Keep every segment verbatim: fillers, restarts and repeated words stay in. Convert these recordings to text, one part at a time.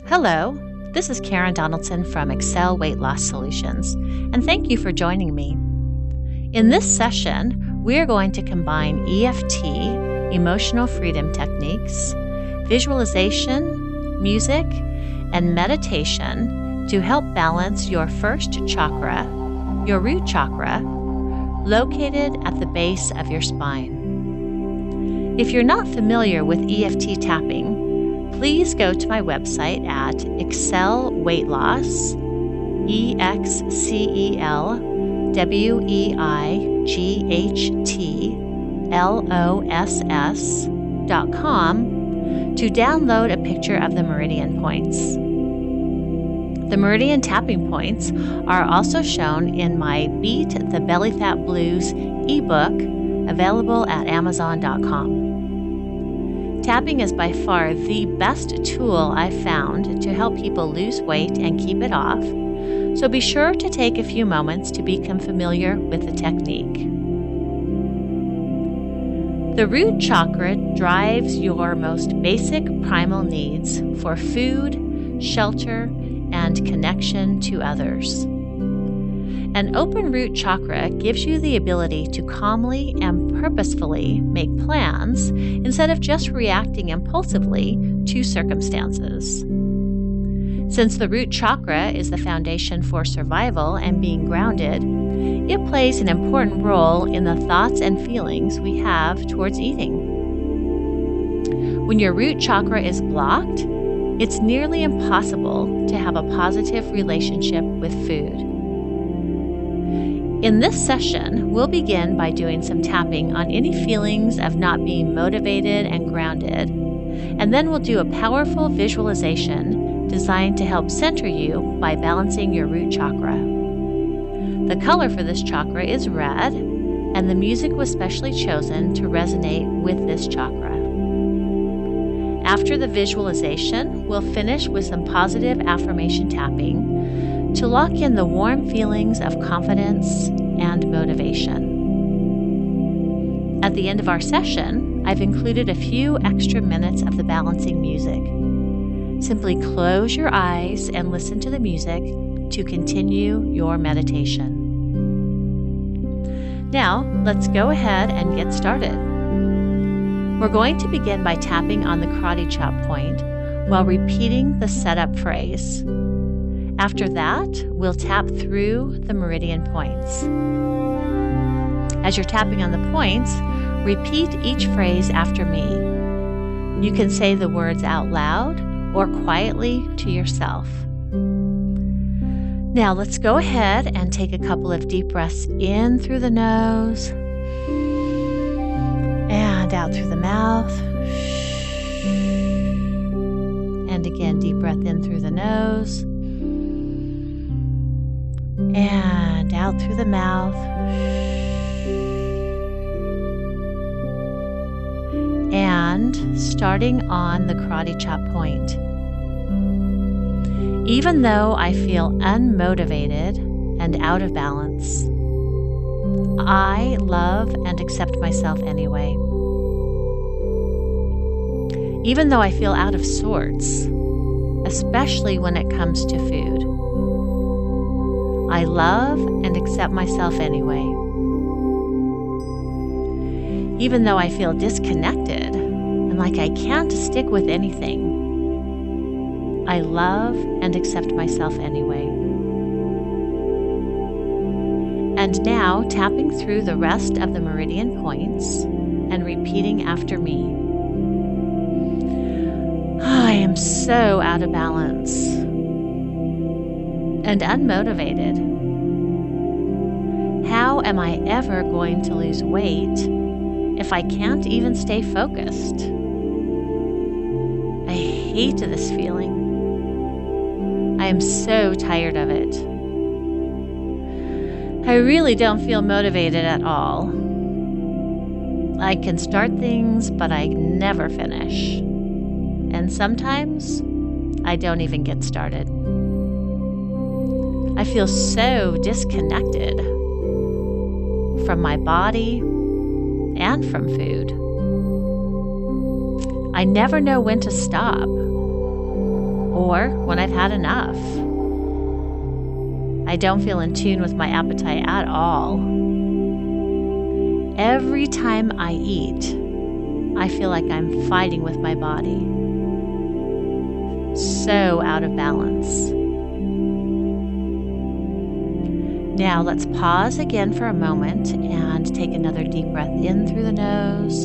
Hello, this is Karen Donaldson from Excel Weight Loss Solutions, and thank you for joining me. In this session, we are going to combine E F T, emotional freedom techniques, visualization, music, and meditation to help balance your first chakra, your root chakra, located at the base of your spine. If you're not familiar with E F T tapping, please go to my website at Excel Weight Loss, E X C E L W E I G H T L O S S dot com to download a picture of the meridian points. The meridian tapping points are also shown in my Beat the Belly Fat Blues ebook available at Amazon dot com. Tapping is by far the best tool I've found to help people lose weight and keep it off, so be sure to take a few moments to become familiar with the technique. The root chakra drives your most basic primal needs for food, shelter, and connection to others. An open root chakra gives you the ability to calmly and purposefully make plans instead of just reacting impulsively to circumstances. Since the root chakra is the foundation for survival and being grounded, it plays an important role in the thoughts and feelings we have towards eating. When your root chakra is blocked, it's nearly impossible to have a positive relationship with food. In this session, we'll begin by doing some tapping on any feelings of not being motivated and grounded, and then we'll do a powerful visualization designed to help center you by balancing your root chakra. The color for this chakra is red, and the music was specially chosen to resonate with this chakra. After the visualization, we'll finish with some positive affirmation tapping to lock in the warm feelings of confidence and motivation. At the end of our session, I've included a few extra minutes of the balancing music. Simply close your eyes and listen to the music to continue your meditation. Now, let's go ahead and get started. We're going to begin by tapping on the karate chop point while repeating the setup phrase. After that, we'll tap through the meridian points. As you're tapping on the points, repeat each phrase after me. You can say the words out loud or quietly to yourself. Now let's go ahead and take a couple of deep breaths in through the nose and out through the mouth. And again, deep breath in through the nose and out through the mouth. And starting on the karate chop point. Even though I feel unmotivated and out of balance, I love and accept myself anyway. Even though I feel out of sorts, especially when it comes to food, I love and accept myself anyway. Even though I feel disconnected and like I can't stick with anything, I love and accept myself anyway. And now, tapping through the rest of the meridian points and repeating after me. I am so out of balance and unmotivated. How am I ever going to lose weight if I can't even stay focused? I hate this feeling. I am so tired of it. I really don't feel motivated at all. I can start things, but I never finish. And sometimes I don't even get started. I feel so disconnected from my body and from food. I never know when to stop or when I've had enough. I don't feel in tune with my appetite at all. Every time I eat, I feel like I'm fighting with my body. So out of balance. Now let's pause again for a moment and take another deep breath in through the nose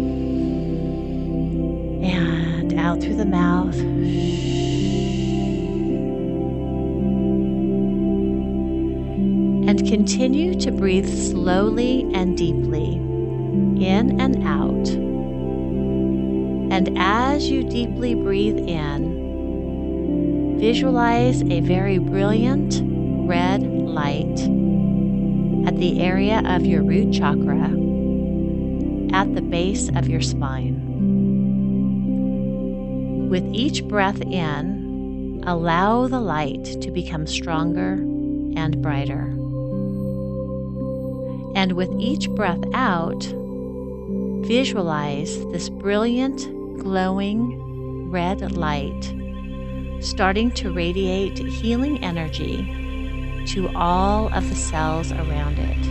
and out through the mouth. And continue to breathe slowly and deeply in and out. And as you deeply breathe in, visualize a very brilliant red light at the area of your root chakra at the base of your spine. With each breath in, allow the light to become stronger and brighter. And with each breath out, visualize this brilliant, glowing red light starting to radiate healing energy to all of the cells around it.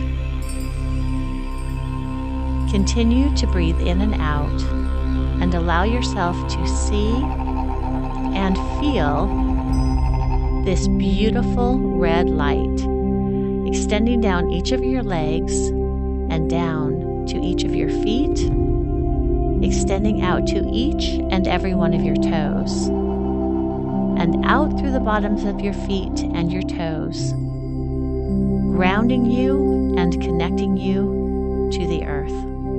Continue to breathe in and out and allow yourself to see and feel this beautiful red light extending down each of your legs and down to each of your feet, extending out to each and every one of your toes, and out through the bottoms of your feet and your toes, grounding you and connecting you to the earth.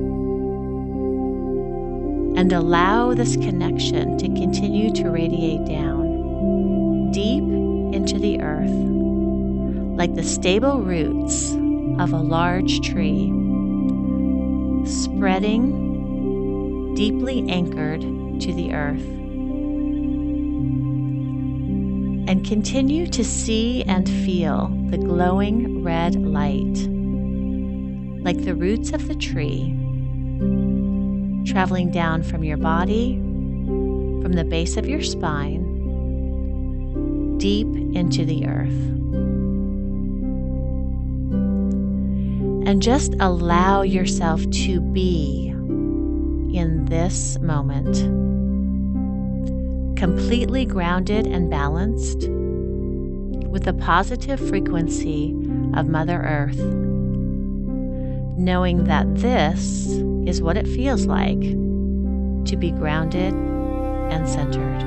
And allow this connection to continue to radiate down, deep into the earth, like the stable roots of a large tree, spreading, deeply anchored to the earth. And continue to see and feel the glowing red light, like the roots of the tree, traveling down from your body, from the base of your spine, deep into the earth. And just allow yourself to be in this moment, completely grounded and balanced with the positive frequency of Mother Earth, knowing that this is what it feels like to be grounded and centered.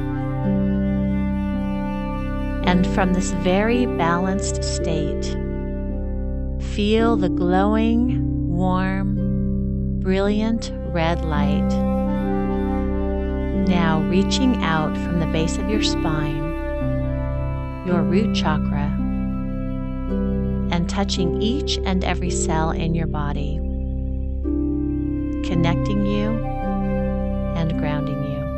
And from this very balanced state, feel the glowing, warm, brilliant red light now reaching out from the base of your spine, your root chakra, and touching each and every cell in your body, connecting you and grounding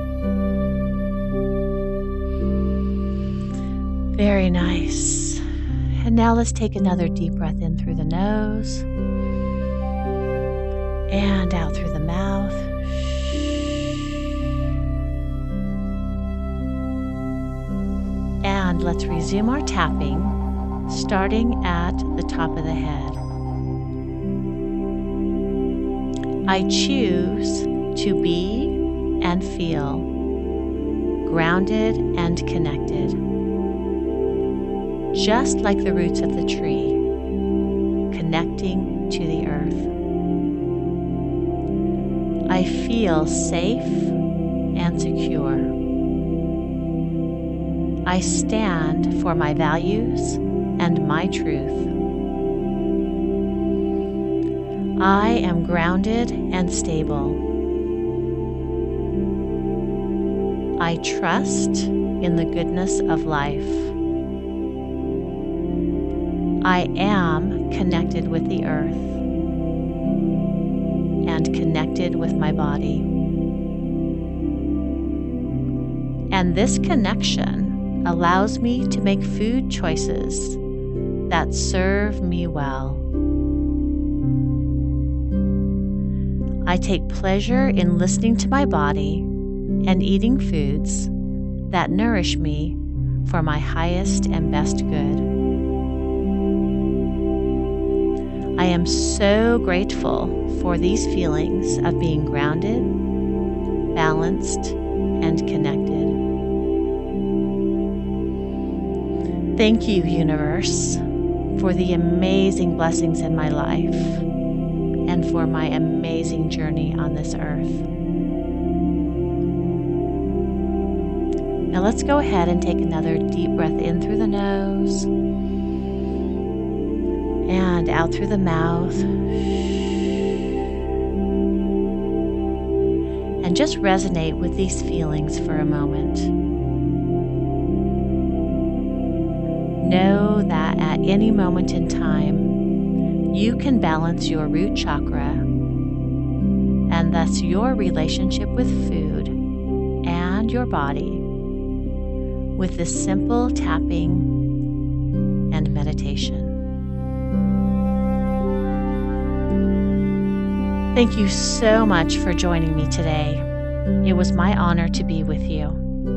you. Very nice. And now let's take another deep breath in through the nose and out through the mouth. And let's resume our tapping, starting at the top of the head. I choose to be and feel grounded and connected, just like the roots of the tree, connecting to the earth. I feel safe and secure. I stand for my values and my truth. I am grounded and stable. I trust in the goodness of life. I am connected with the earth and connected with my body. And this connection allows me to make food choices that serve me well. I take pleasure in listening to my body and eating foods that nourish me for my highest and best good. I am so grateful for these feelings of being grounded, balanced, and connected. Thank you, universe, for the amazing blessings in my life and for my amazing journey on this earth. Now let's go ahead and take another deep breath in through the nose and out through the mouth. And just resonate with these feelings for a moment. Know that at any moment in time, you can balance your root chakra and thus your relationship with food and your body with this simple tapping and meditation. Thank you so much for joining me today. It was my honor to be with you.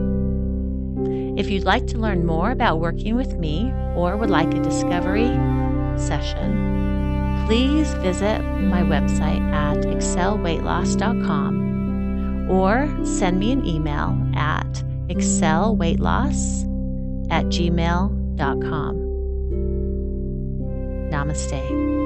If you'd like to learn more about working with me or would like a discovery session, please visit my website at excel weight loss dot com or send me an email at excel weight loss at gmail dot com. Namaste.